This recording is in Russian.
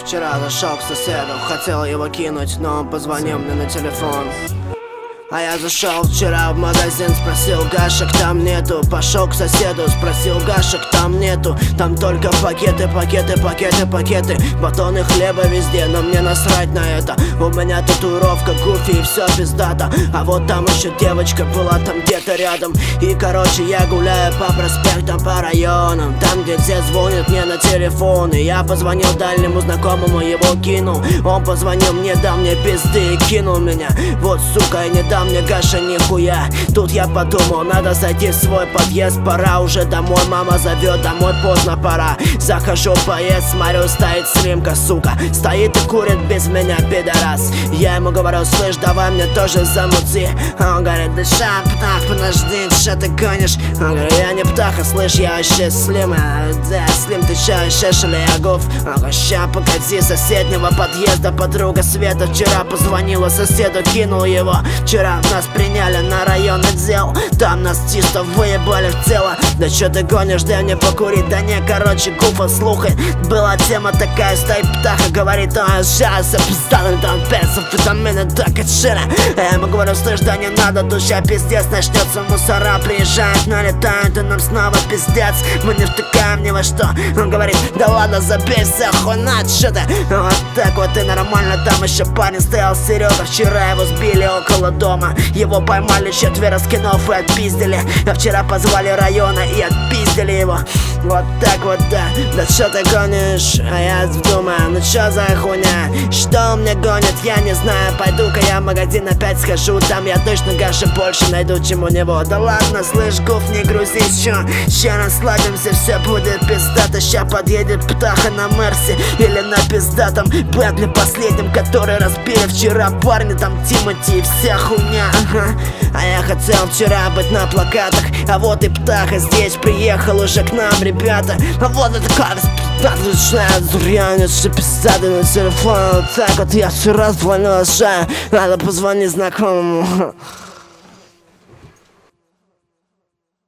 Вчера зашел к соседу, хотел его кинуть, но он позвонил мне на телефон. А я зашел вчера в магазин, спросил: гашек там нету. Пошел к соседу, спросил: гашек там нету. Там только пакеты, пакеты, пакеты, пакеты. Батоны хлеба везде, но мне насрать на это. У меня татуировка Гуфи и все пиздато. А вот там еще девочка была там где-то рядом. И короче я гуляю по проспектам, по районам, там где все звонят мне на телефон. И я позвонил дальнему знакомому, его кинул. Он позвонил мне, дал мне пизды и кинул меня. Вот сука, и не дал мне Гаша нихуя. Тут я подумал, надо зайти в свой подъезд. Пора уже домой, мама зовет, домой поздно пора. Захожу в подъезд, смотрю, стоит Слимка, сука. Стоит и курит без меня, пидорас. Я ему говорю: слышь, давай мне тоже замути. А он говорит: да ща, птах, подожди, что ты гонишь? Он говорит: я не птаха, слышь, я вообще Слим. Да, Слим, ты чё, еще шалиягов? Он говорит: ща, погоди, соседнего подъезда подруга Света вчера позвонила соседу, кинул его. Вчера нас приняли на районный отдел, там нас чисто выебали в тело. Да чё ты гонишь, дай мне покурить. Да не, короче, Гуфа, слухай, была тема такая, стоит птаха, говорит: а сейчас я пиздану, там перцев, витамины, так и шира. Я ему говорю: слышь, да не надо, душа пиздец начнется. Мусора приезжают, налетают, и нам снова пиздец. Мы не втыкаем ни во что. Он говорит: да ладно, забей вся хуйня, чё ты? Вот так вот и нормально. Там еще парень стоял, Серега, вчера его сбили около дома. Его поймали, четверо скинов и отпиздили. А вчера позвали района и отпиздили его. Вот так вот, да. Да что ты гонишь? А я думаю: ну что за хуйня? Что он мне гонит, я не знаю. Пойду-ка я в магазин опять схожу. Там я точно Гаша больше найду, чем у него. Да ладно, слышь, Гуф, не грузись, чё? Ща расслабимся, все будет пиздато. Ща подъедет птаха на Мерсе или на пиздатом Бентли последнем, который разбили вчера парни. Там Тимати и вся хуйня. А я хотел вчера быть на плакатах, а вот и птаха здесь приехал уже к нам, ребята. А вот это класс, реально все пиздаты на телефон. Вот так вот я вчера звонил, надо позвонить знакомому.